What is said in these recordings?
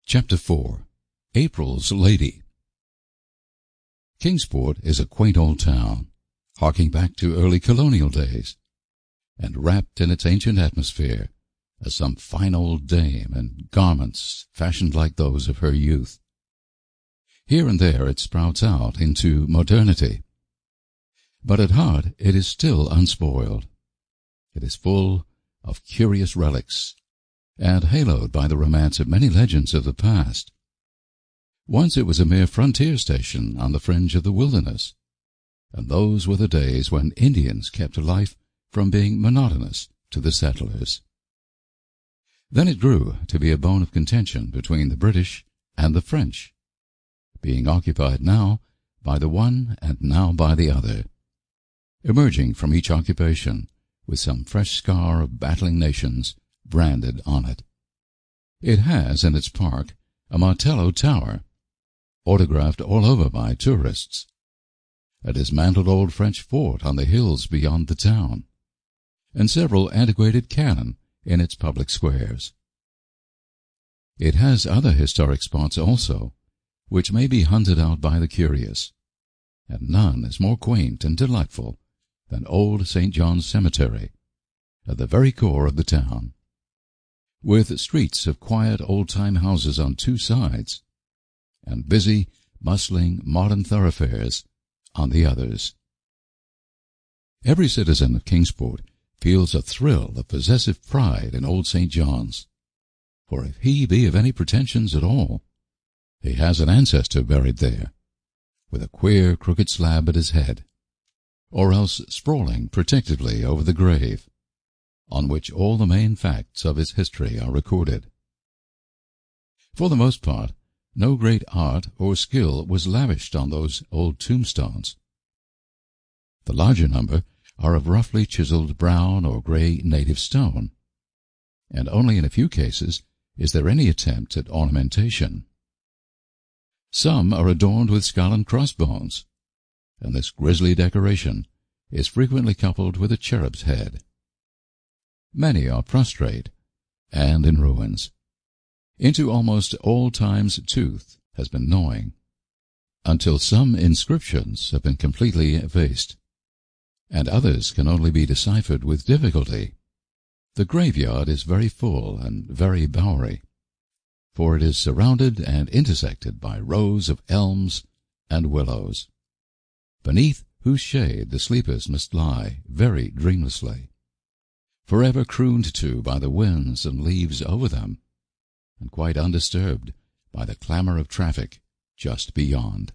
Chapter 4. April's Lady. Kingsport is a quaint old town, harking back to early colonial days, and wrapped in its ancient atmosphere as some fine old dame in garments fashioned like those of her youth. Here and there it sprouts out into modernity, but at heart it is still unspoiled. It is full of curious relics, and haloed by the romance of many legends of the past. Once it was a mere frontier station on the fringe of the wilderness, and those were the days when Indians kept life from being monotonous to the settlers. Then it grew to be a bone of contention between the British and the French, being occupied now by the one and now by the other, emerging from each occupation with some fresh scar of battling nations branded on it. It has in its park a Martello Tower, autographed all over by tourists, a dismantled old French fort on the hills beyond the town, and several antiquated cannon in its public squares. It has other historic spots also, which may be hunted out by the curious, and none is more quaint and delightful than old St. John's Cemetery, at the very core of the town, with streets of quiet old-time houses on two sides, and busy, bustling, modern thoroughfares on the others. Every citizen of Kingsport feels a thrill of possessive pride in old St. John's, for if he be of any pretensions at all, he has an ancestor buried there, with a queer crooked slab at his head, or else sprawling protectively over the grave, on which all the main facts of his history are recorded. For the most part, no great art or skill was lavished on those old tombstones. The larger number are of roughly chiseled brown or gray native stone, and only in a few cases is there any attempt at ornamentation. Some are adorned with skull and crossbones, and this grisly decoration is frequently coupled with a cherub's head. Many are prostrate and in ruins. Into almost all time's tooth has been gnawing, until some inscriptions have been completely effaced, and others can only be deciphered with difficulty. The graveyard is very full and very bowery, for it is surrounded and intersected by rows of elms and willows, beneath whose shade the sleepers must lie very dreamlessly, forever crooned to by the winds and leaves over them, and quite undisturbed by the clamor of traffic just beyond.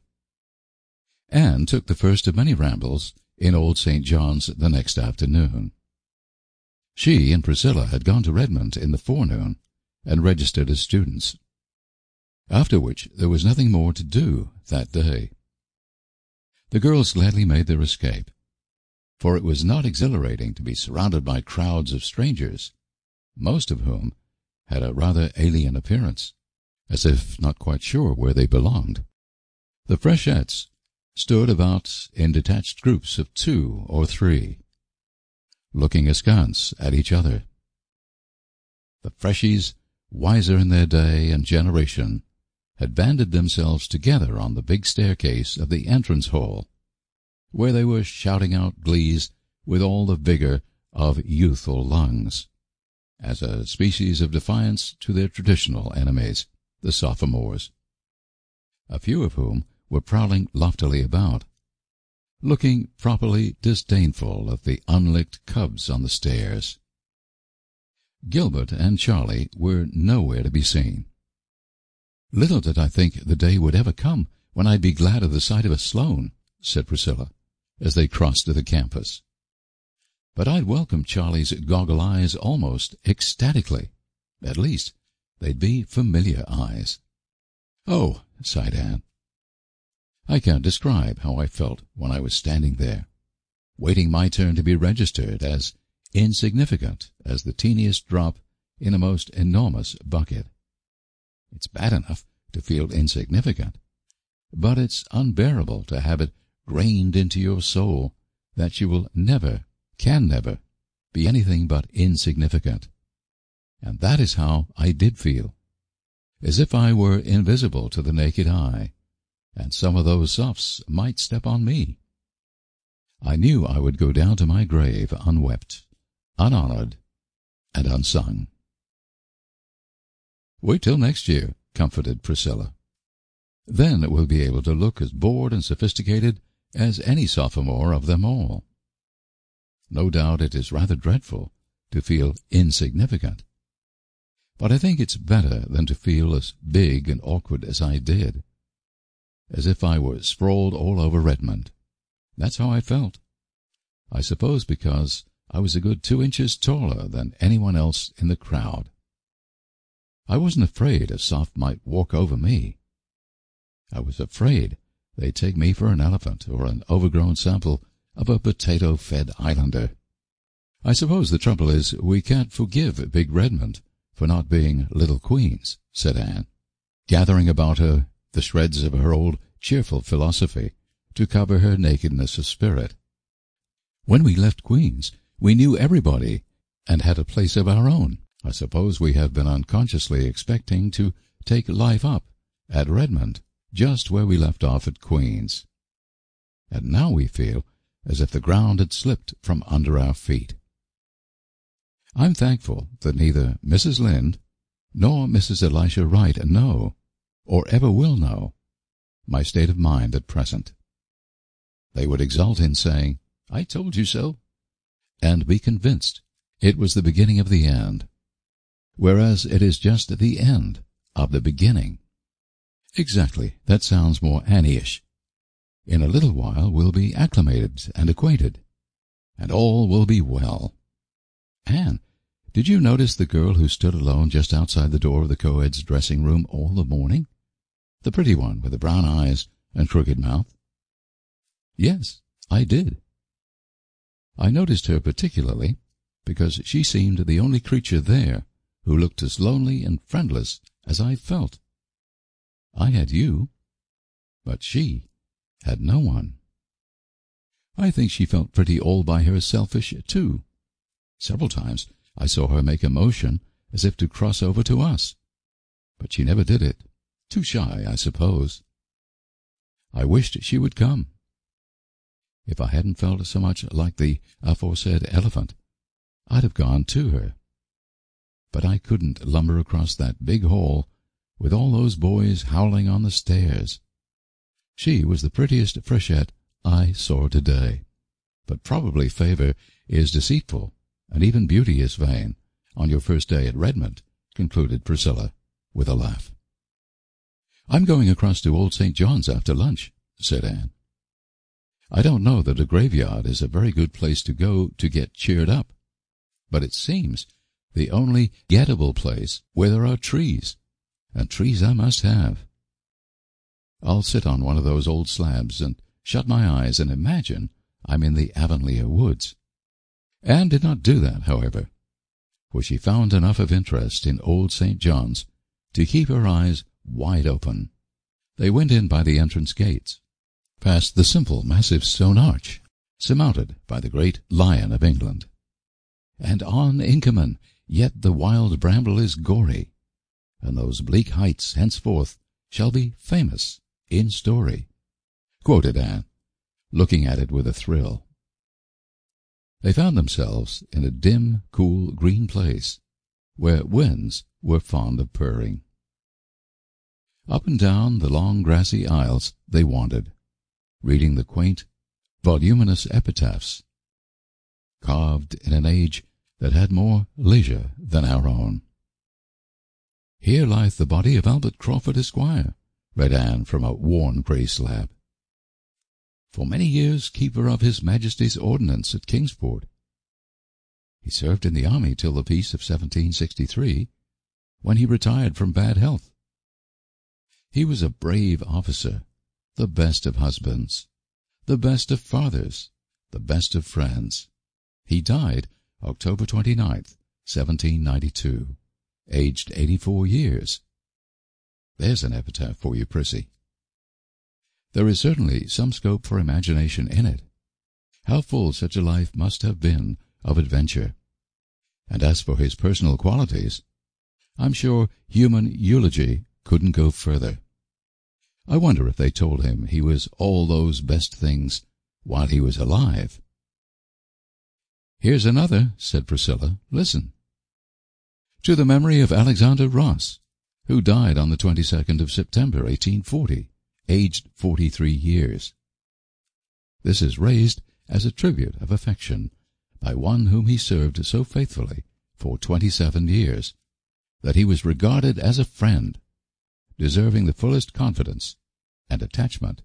Anne took the first of many rambles in old St. John's the next afternoon. She and Priscilla had gone to Redmond in the forenoon and registered as students, after which there was nothing more to do that day. The girls gladly made their escape, for it was not exhilarating to be surrounded by crowds of strangers, most of whom had a rather alien appearance, as if not quite sure where they belonged. The freshettes stood about in detached groups of 2 or 3, looking askance at each other. The freshies, wiser in their day and generation, had banded themselves together on the big staircase of the entrance hall, where they were shouting out glees with all the vigor of youthful lungs, as a species of defiance to their traditional enemies, the sophomores, a few of whom were prowling loftily about, looking properly disdainful of the unlicked cubs on the stairs. Gilbert and Charlie were nowhere to be seen. "Little did I think the day would ever come when I'd be glad of the sight of a Sloane," said Priscilla, as they crossed the campus. "But I'd welcome Charlie's goggle eyes almost ecstatically. At least, they'd be familiar eyes." "Oh," sighed Anne, "I can't describe how I felt when I was standing there, waiting my turn to be registered as insignificant as the teeniest drop in a most enormous bucket. It's bad enough to feel insignificant, but it's unbearable to have it grained into your soul that you will never, can never, be anything but insignificant. And that is how I did feel. as if I were invisible to the naked eye, and some of those Sophs might step on me. I knew I would go down to my grave unwept, unhonored, and unsung. Wait till next year, comforted Priscilla. Then we'll be able to look as bored and sophisticated as any sophomore of them all. No doubt it is rather dreadful to feel insignificant, but I think it's better than to feel as big and awkward as I did, as if I were sprawled all over Redmond. That's how I felt. I suppose because I was a good 2 inches taller than anyone else in the crowd. I wasn't afraid a Soph might walk over me. I was afraid they'd take me for an elephant or an overgrown sample of a potato-fed islander. I suppose the trouble is we can't forgive Big Redmond for not being Little Queens, said Anne, gathering about her the shreds of her old cheerful philosophy to cover her nakedness of spirit. When we left Queens, we knew everybody and had a place of our own. I suppose we have been unconsciously expecting to take life up at Redmond, just where we left off at Queens. And now we feel as if the ground had slipped from under our feet. I'm thankful that neither Mrs. Lynde nor Mrs. Elisha Wright know, or ever will know, my state of mind at present. They would exult in saying, "I told you so," and be convinced it was the beginning of the end, whereas it is just the end of the beginning. Exactly, that sounds more Annie-ish. In a little while we'll be acclimated and acquainted, and all will be well. Anne, did you notice the girl who stood alone just outside the door of the co-ed's dressing room all the morning? The pretty one with the brown eyes and crooked mouth? Yes, I did. I noticed her particularly because she seemed the only creature there who looked as lonely and friendless as I felt. I had you, but she had no one. I think she felt pretty all by herselfish, too. Several times I saw her make a motion as if to cross over to us, but she never did it. Too shy, I suppose. I wished she would come. If I hadn't felt so much like the aforesaid elephant, I'd have gone to her. But I couldn't lumber across that big hall with all those boys howling on the stairs. She was the prettiest freshette I saw today. But probably favor is deceitful, and even beauty is vain, on your first day at Redmond, concluded Priscilla, with a laugh. I'm going across to Old St. John's after lunch, said Anne. I don't know that a graveyard is a very good place to go to get cheered up, but it seems the only gettable place where there are trees, and trees I must have. I'll sit on one of those old slabs and shut my eyes and imagine I'm in the Avonlea woods. Anne did not do that, however, for she found enough of interest in Old St. John's to keep her eyes wide open. They went in by the entrance gates, past the simple, massive stone arch, surmounted by the great Lion of England. And on Inkerman, yet the wild bramble is gory, and those bleak heights henceforth shall be famous in story, quoted Anne, looking at it with a thrill. They found themselves in a dim, cool, green place, where winds were fond of purring. Up and down the long grassy aisles they wandered, reading the quaint, voluminous epitaphs, carved in an age that had more leisure than our own. Here lieth the body of Albert Crawford, Esquire, read Anne from a worn grey slab. For many years keeper of His Majesty's Ordnance at Kingsport. He served in the army till the peace of 1763, when he retired from bad health. He was a brave officer, the best of husbands, the best of fathers, the best of friends. He died October 29th, 1792, aged 84 years. There's an epitaph for you, Prissy. There is certainly some scope for imagination in it. How full such a life must have been of adventure. And as for his personal qualities, I'm sure human eulogy couldn't go further. I wonder if they told him he was all those best things while he was alive. "Here's another," said Priscilla. "Listen. To the memory of Alexander Ross, who died on the 22nd of September, 1840, aged 43 years. This is raised as a tribute of affection by one whom he served so faithfully for 27 years that he was regarded as a friend, deserving the fullest confidence and attachment."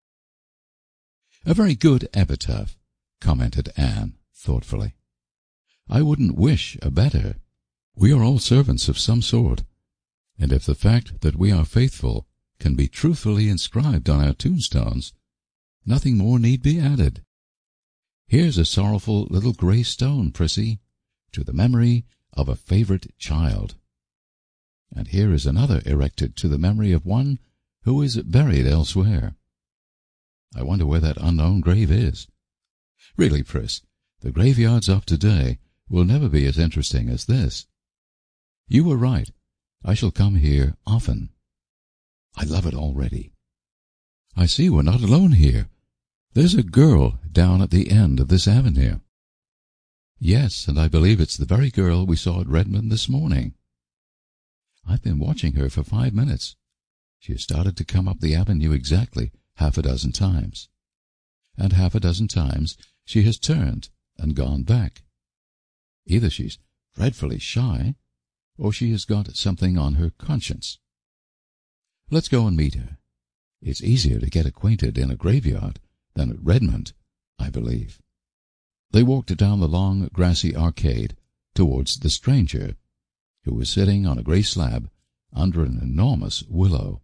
"A very good epitaph," commented Anne thoughtfully. "I wouldn't wish a better. We are all servants of some sort, and if the fact that we are faithful can be truthfully inscribed on our tombstones, nothing more need be added. Here's a sorrowful little grey stone, Prissy, to the memory of a favorite child. And here is another erected to the memory of one who is buried elsewhere. I wonder where that unknown grave is. Really, Priss, the graveyards of today will never be as interesting as this. You were right. I shall come here often. I love it already. I see we're not alone here. There's a girl down at the end of this avenue." "Yes, and I believe it's the very girl we saw at Redmond this morning. I've been watching her for 5 minutes. She has started to come up the avenue exactly half a dozen times, and half a dozen times she has turned and gone back. Either she's dreadfully shy, or she has got something on her conscience. Let's go and meet her. It's easier to get acquainted in a graveyard than at Redmond, I believe." They walked down the long grassy arcade towards the stranger, who was sitting on a grey slab under an enormous willow.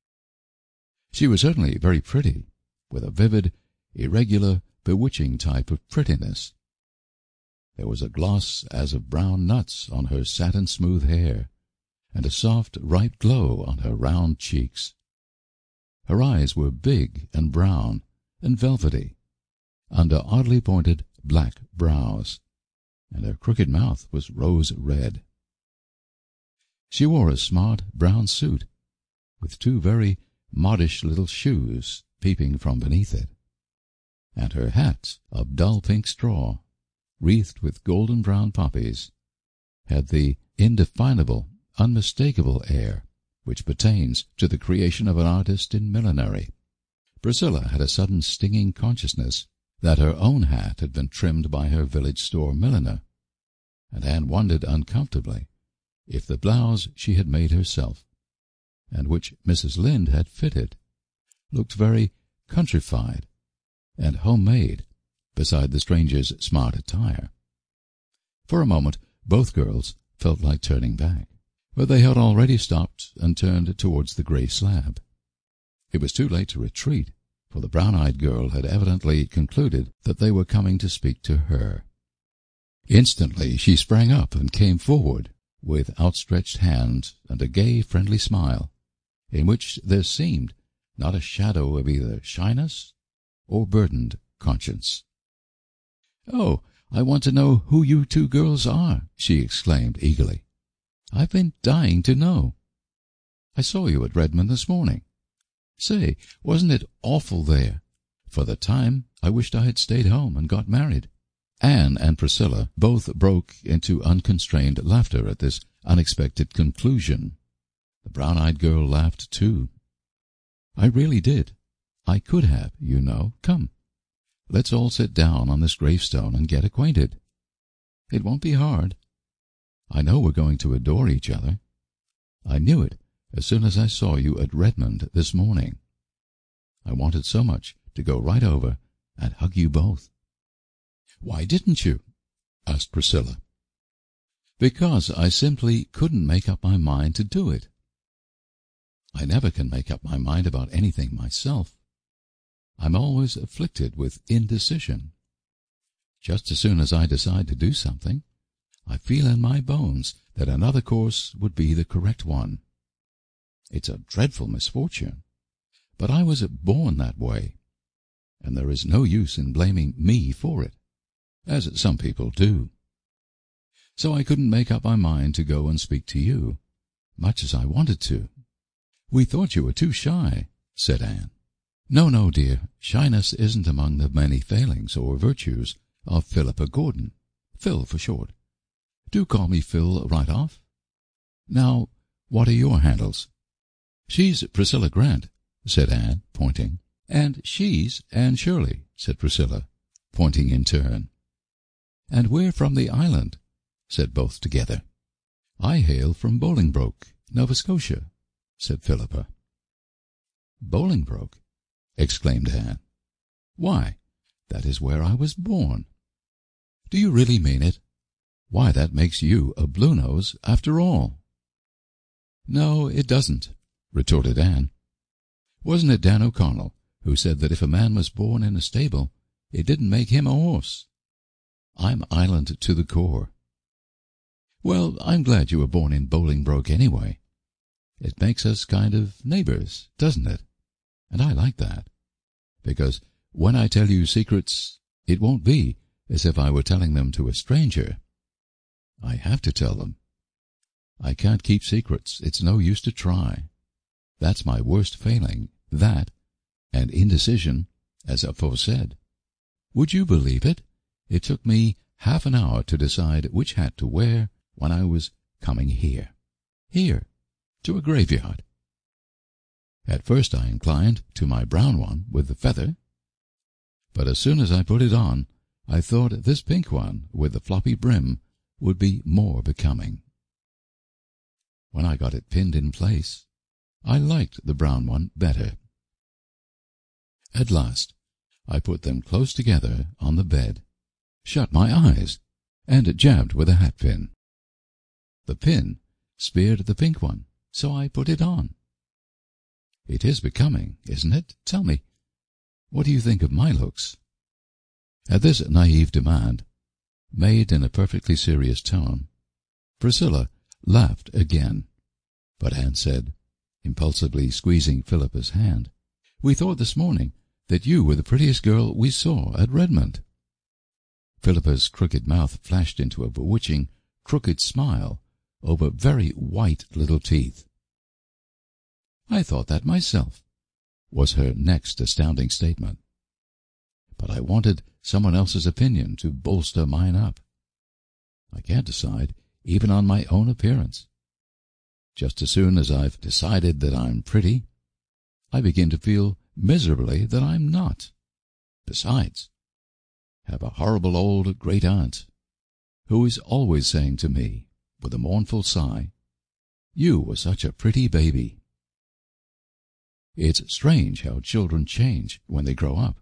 She was certainly very pretty, with a vivid, irregular, bewitching type of prettiness. There was a gloss as of brown nuts on her satin-smooth hair, and a soft, ripe glow on her round cheeks. Her eyes were big and brown and velvety, under oddly pointed black brows, and her crooked mouth was rose-red. She wore a smart brown suit, with 2 very modish little shoes peeping from beneath it, and her hat of dull pink straw, wreathed with golden-brown poppies, had the indefinable, unmistakable air which pertains to the creation of an artist in millinery. Priscilla had a sudden stinging consciousness that her own hat had been trimmed by her village store milliner, and Anne wondered uncomfortably if the blouse she had made herself, and which Mrs. Lynde had fitted, looked very countrified and home-made beside the stranger's smart attire. For a moment both girls felt like turning back, but they had already stopped and turned towards the grey slab. It was too late to retreat, for the brown-eyed girl had evidently concluded that they were coming to speak to her. Instantly she sprang up and came forward, with outstretched hand and a gay, friendly smile, in which there seemed not a shadow of either shyness or burdened conscience. "Oh, I want to know who you 2 girls are," she exclaimed eagerly. "I've been dying to know. I saw you at Redmond this morning. Say, wasn't it awful there? For the time, I wished I had stayed home and got married." Anne and Priscilla both broke into unconstrained laughter at this unexpected conclusion. The brown-eyed girl laughed too. "I really did. I could have, you know. Come, let's all sit down on this gravestone and get acquainted. It won't be hard. I know we're going to adore each other. I knew it as soon as I saw you at Redmond this morning. I wanted so much to go right over and hug you both." "Why didn't you?" asked Priscilla. "Because I simply couldn't make up my mind to do it. I never can make up my mind about anything myself. I'm always afflicted with indecision. Just as soon as I decide to do something, I feel in my bones that another course would be the correct one. It's a dreadful misfortune, but I was born that way, and there is no use in blaming me for it, as some people do. So I couldn't make up my mind to go and speak to you, much as I wanted to. "We thought you were too shy," said Anne. "No, no, dear. Shyness isn't among the many failings or virtues of Philippa Gordon. Phil for short. Do call me Phil right off. Now, what are your handles?" "She's Priscilla Grant," said Anne, pointing. "And she's Anne Shirley," said Priscilla, pointing in turn. "And we're from the island," said both together. "I hail from Bolingbroke, Nova Scotia," said Philippa. "Bolingbroke!" exclaimed Anne. "Why, that is where I was born." "Do you really mean it? Why, that makes you a Bluenose after all." "No, it doesn't," retorted Anne. "Wasn't it Dan O'Connell who said that if a man was born in a stable, it didn't make him a horse? I'm island to the core." "Well, I'm glad you were born in Bolingbroke anyway. It makes us kind of neighbors, doesn't it? And I like that, because when I tell you secrets, it won't be as if I were telling them to a stranger. I have to tell them. I can't keep secrets. It's no use to try. That's my worst failing, that, and indecision, as aforesaid. Would you believe it? It took me half an hour to decide which hat to wear when I was coming here, to a graveyard. At first I inclined to my brown one with the feather, but as soon as I put it on, I thought this pink one with the floppy brim would be more becoming. When I got it pinned in place, I liked the brown one better. At last, I put them close together on the bed, shut my eyes, and jabbed with a hat pin. The pin speared the pink one, so I put it on. It is becoming, isn't it? Tell me, what do you think of my looks?" At this naive demand, made in a perfectly serious tone, Priscilla laughed again, but Anne said, impulsively squeezing Philippa's hand, "We thought this morning that you were the prettiest girl we saw at Redmond." Philippa's crooked mouth flashed into a bewitching, crooked smile over very white little teeth. "I thought that myself," was her next astounding statement. "But I wanted someone else's opinion to bolster mine up. I can't decide even on my own appearance. Just as soon as I've decided that I'm pretty, I begin to feel miserably that I'm not. Besides, have a horrible old great-aunt who is always saying to me, with a mournful sigh, 'You were such a pretty baby.' It's strange how children change when they grow up.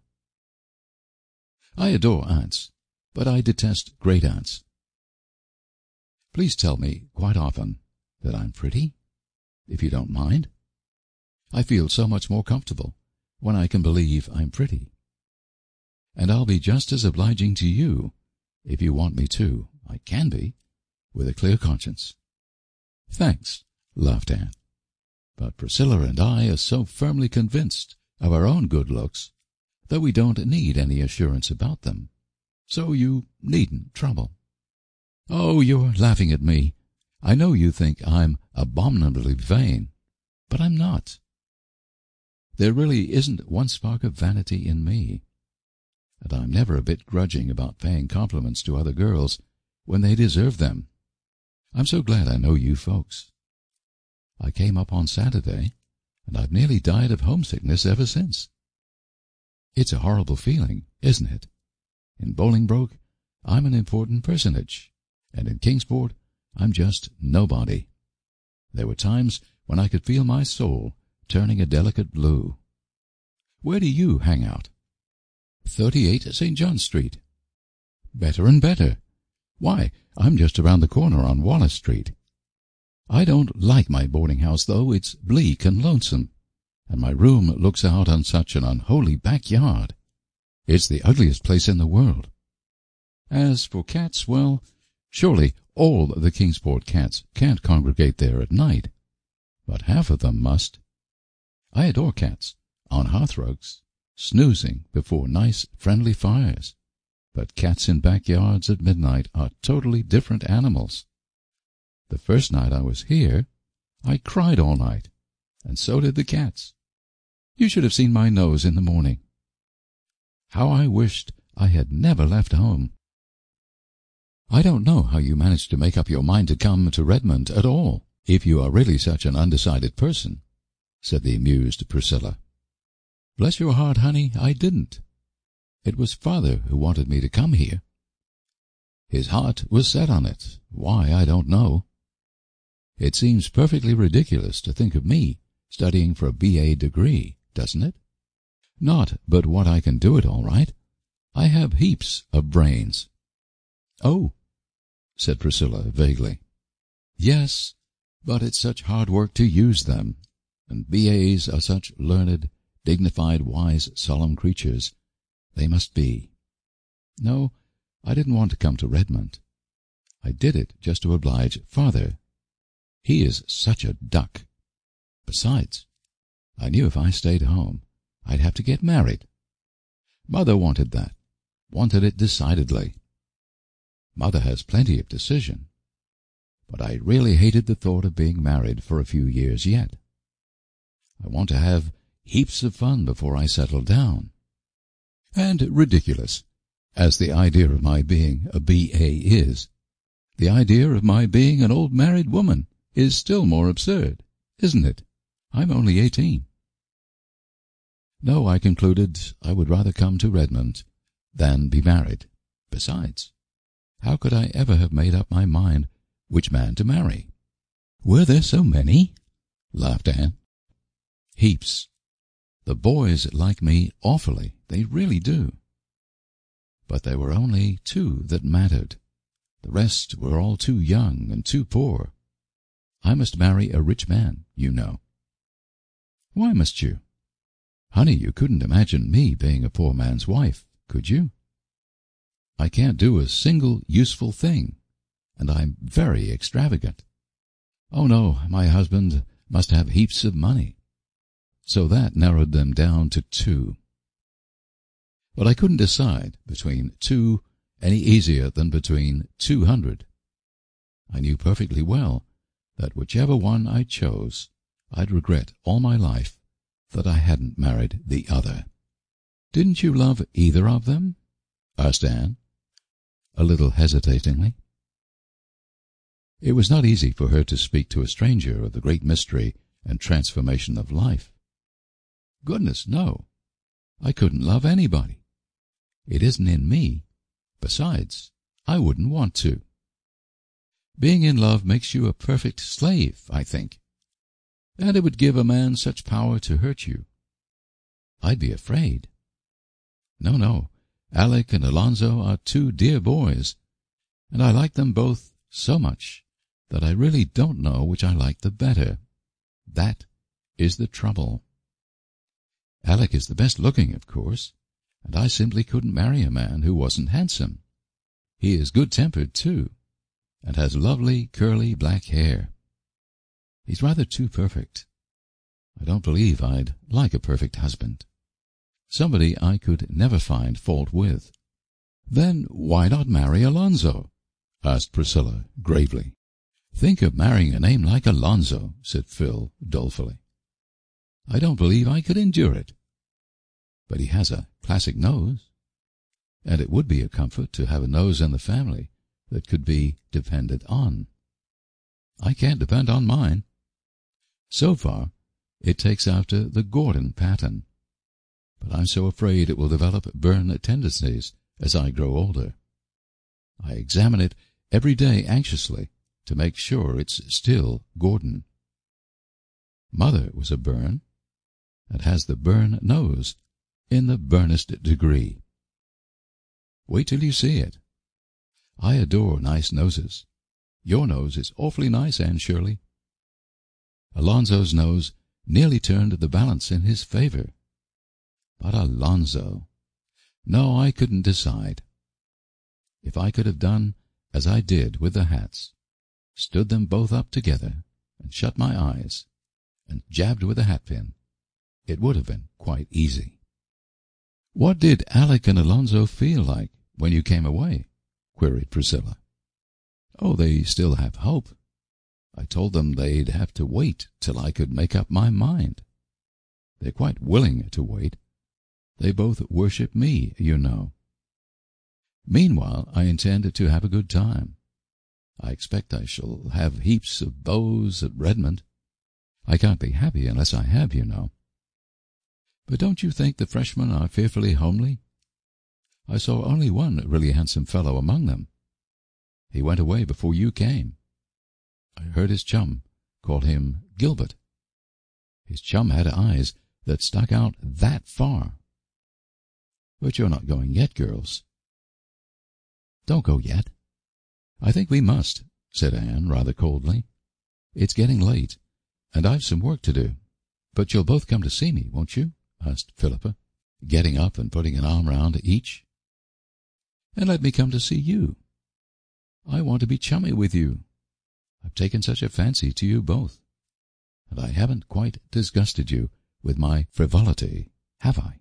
I adore aunts, but I detest great-aunts. Please tell me quite often that I'm pretty, if you don't mind. I feel so much more comfortable when I can believe I'm pretty. And I'll be just as obliging to you, if you want me to. I can be, with a clear conscience." "Thanks," laughed Anne. "But Priscilla and I are so firmly convinced of our own good looks that we don't need any assurance about them. So you needn't trouble." "Oh, you're laughing at me. I know you think I'm abominably vain, but I'm not. There really isn't one spark of vanity in me, and I'm never a bit grudging about paying compliments to other girls when they deserve them. I'm so glad I know you folks. I came up on Saturday, and I've nearly died of homesickness ever since. It's a horrible feeling, isn't it? In Bolingbroke, I'm an important personage, and in Kingsport, I'm just nobody. There were times when I could feel my soul turning a delicate blue. Where do you hang out?" 38 St. John Street. "Better and better. Why, I'm just around the corner on Wallace Street. I don't like my boarding-house, though. It's bleak and lonesome, and my room looks out on such an unholy backyard. It's the ugliest place in the world. As for cats, well, surely all the Kingsport cats can't congregate there at night, but half of them must. I adore cats, on hearthrugs, snoozing before nice, friendly fires, but cats in backyards at midnight are totally different animals. The first night I was here, I cried all night, and so did the cats. You should have seen my nose in the morning. How I wished I had never left home. I don't know how you managed to make up your mind to come to Redmond at all, if you are really such an undecided person, said the amused Priscilla. Bless your heart, honey, I didn't. It was father who wanted me to come here. His heart was set on it. Why, I don't know. It seems perfectly ridiculous to think of me studying for a B.A. degree, doesn't it? Not but what I can do it all right. I have heaps of brains. Oh, said Priscilla vaguely. Yes, but it's such hard work to use them, and B.A.s are such learned, dignified, wise, solemn creatures. They must be. No, I didn't want to come to Redmond. I did it just to oblige father. He is such a duck. Besides, I knew if I stayed home, I'd have to get married. Mother wanted that, wanted it decidedly. Mother has plenty of decision, but I really hated the thought of being married for a few years yet. I want to have heaps of fun before I settle down. And ridiculous, as the idea of my being a B.A. is, the idea of my being an old married woman is still more absurd, isn't it? I'm only 18. No, I concluded I would rather come to Redmond than be married. Besides, how could I ever have made up my mind which man to marry? Were there so many? Laughed Anne. Heaps. The boys like me awfully, they really do. But there were only 2 that mattered. The rest were all too young and too poor. I must marry a rich man, you know. Why must you? Honey, you couldn't imagine me being a poor man's wife, could you? I can't do a single useful thing, and I'm very extravagant. Oh, no, my husband must have heaps of money. So that narrowed them down to 2. But I couldn't decide between 2 any easier than between 200. I knew perfectly well that whichever one I chose, I'd regret all my life that I hadn't married the other. Didn't you love either of them? Asked Anne, a little hesitatingly. It was not easy for her to speak to a stranger of the great mystery and transformation of life. Goodness, no. I couldn't love anybody. It isn't in me. Besides, I wouldn't want to. Being in love makes you a perfect slave, I think. And it would give a man such power to hurt you. I'd be afraid. No, Alec and Alonzo are 2 dear boys, and I like them both so much that I really don't know which I like the better. That is the trouble. Alec is the best looking, of course, and I simply couldn't marry a man who wasn't handsome. He is good-tempered, too, and has lovely curly black hair. He's rather too perfect. I don't believe I'd like a perfect husband. Somebody I could never find fault with. Then why not marry Alonzo? Asked Priscilla gravely. Think of marrying a name like Alonzo, said Phil dolefully. I don't believe I could endure it. But he has a classic nose, and it would be a comfort to have a nose in the family that could be depended on. I can't depend on mine. So far, it takes after the Gordon pattern, but I'm so afraid it will develop Byrne tendencies as I grow older. I examine it every day anxiously to make sure it's still Gordon. Mother was a Byrne, and has the Byrne nose in the Byrnest degree. Wait till you see it. I adore nice noses. Your nose is awfully nice, Anne Shirley. Alonzo's nose nearly turned the balance in his favor. But Alonzo! No, I couldn't decide. If I could have done as I did with the hats, stood them both up together, and shut my eyes, and jabbed with a hatpin, it would have been quite easy. What did Alec and Alonzo feel like when you came away? Queried Priscilla. Oh, they still have hope. I told them they'd have to wait till I could make up my mind. They're quite willing to wait. They both worship me, you know. Meanwhile, I intend to have a good time. I expect I shall have heaps of beaux at Redmond. I can't be happy unless I have, you know. But don't you think the freshmen are fearfully homely? I saw only one really handsome fellow among them. He went away before you came. I heard his chum call him Gilbert. His chum had eyes that stuck out that far. But you're not going yet, girls. Don't go yet. I think we must, said Anne rather coldly. It's getting late, and I've some work to do. But you'll both come to see me, won't you? Asked Philippa, getting up and putting an arm round each. And let me come to see you. I want to be chummy with you. I've taken such a fancy to you both, and I haven't quite disgusted you with my frivolity, have I?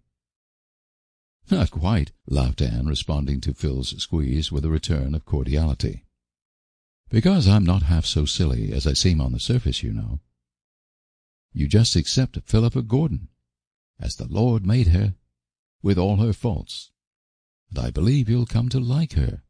Not quite, laughed Anne, responding to Phil's squeeze with a return of cordiality. Because I'm not half so silly as I seem on the surface, you know. You just accept Philippa Gordon, as the Lord made her, with all her faults, and I believe you'll come to like her.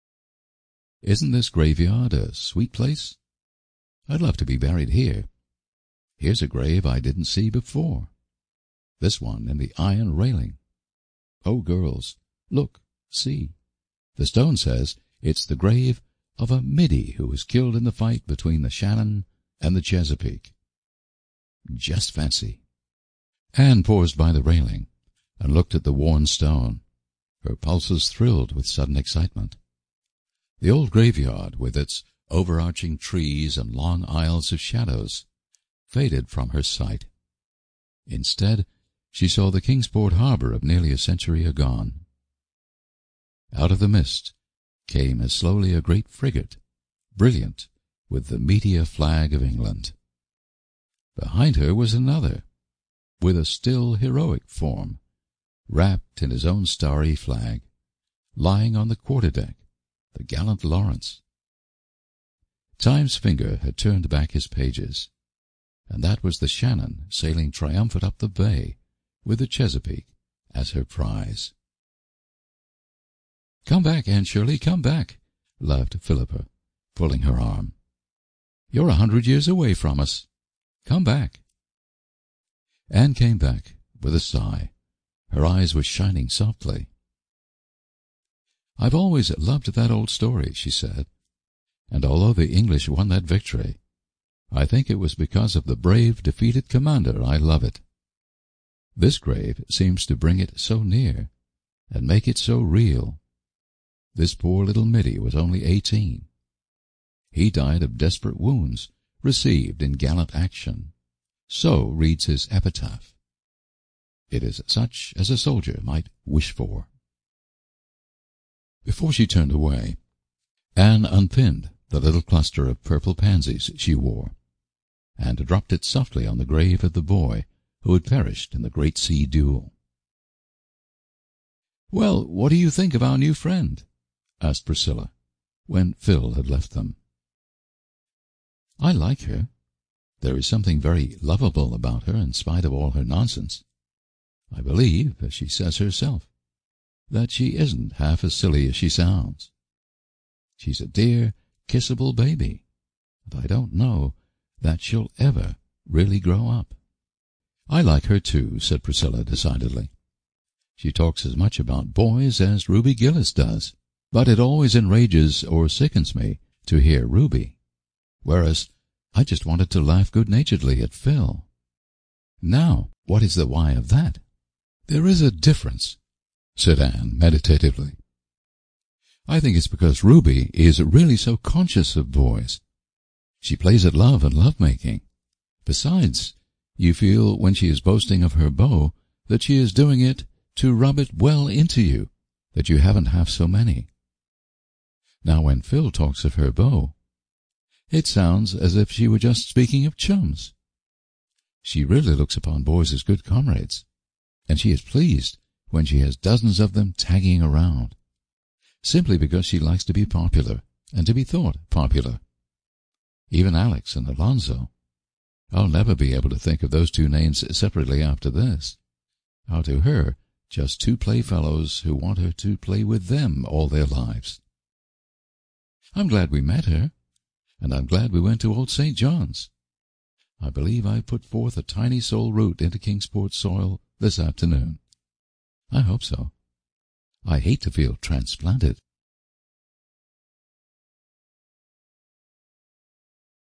Isn't this graveyard a sweet place? I'd love to be buried here. Here's a grave I didn't see before. This one in the iron railing. Oh, girls, look, see. The stone says it's the grave of a middy who was killed in the fight between the Shannon and the Chesapeake. Just fancy. Anne paused by the railing and looked at the worn stone. Her pulses thrilled with sudden excitement. The old graveyard, with its overarching trees and long aisles of shadows, faded from her sight. Instead, she saw the Kingsport harbor of nearly a century agone. Out of the mist came as slowly a great frigate, brilliant with the meteor flag of England. Behind her was another, with a still heroic form, wrapped in his own starry flag, lying on the quarter-deck, the gallant Lawrence. Time's finger had turned back his pages, and that was the Shannon sailing triumphant up the bay, with the Chesapeake as her prize. "Come back, Anne Shirley, come back," laughed Philippa, pulling her arm. "You're 100 years away from us. Come back." Anne came back with a sigh. Her eyes were shining softly. "I've always loved that old story," she said, "and although the English won that victory, I think it was because of the brave defeated commander I love it. This grave seems to bring it so near, and make it so real. This poor little middy was only 18. He died of desperate wounds received in gallant action. So reads his epitaph. It is such as a soldier might wish for." Before she turned away, Anne unpinned the little cluster of purple pansies she wore, and dropped it softly on the grave of the boy who had perished in the Great Sea duel. "Well, what do you think of our new friend?" asked Priscilla, when Phil had left them. "I like her. There is something very lovable about her in spite of all her nonsense. I believe, as she says herself, that she isn't half as silly as she sounds. She's a dear, kissable baby, and I don't know that she'll ever really grow up." "I like her too," said Priscilla decidedly. "She talks as much about boys as Ruby Gillis does, but it always enrages or sickens me to hear Ruby, whereas I just wanted to laugh good-naturedly at Phil. Now, what is the why of that?" "There is a difference," said Anne meditatively. "I think it's because Ruby is really so conscious of boys. She plays at love and love-making. Besides, you feel when she is boasting of her beau that she is doing it to rub it well into you, that you haven't half so many. Now when Phil talks of her beau, it sounds as if she were just speaking of chums. She really looks upon boys as good comrades, and she is pleased when she has dozens of them tagging around, simply because she likes to be popular and to be thought popular. even Alex and Alonzo. I'll never be able to think of those two names separately after this. Are to her just two playfellows who want her to play with them all their lives. I'm glad we met her, and I'm glad we went to Old St. John's. I believe I put forth a tiny soul root into Kingsport soil this afternoon. I hope so. I hate to feel transplanted.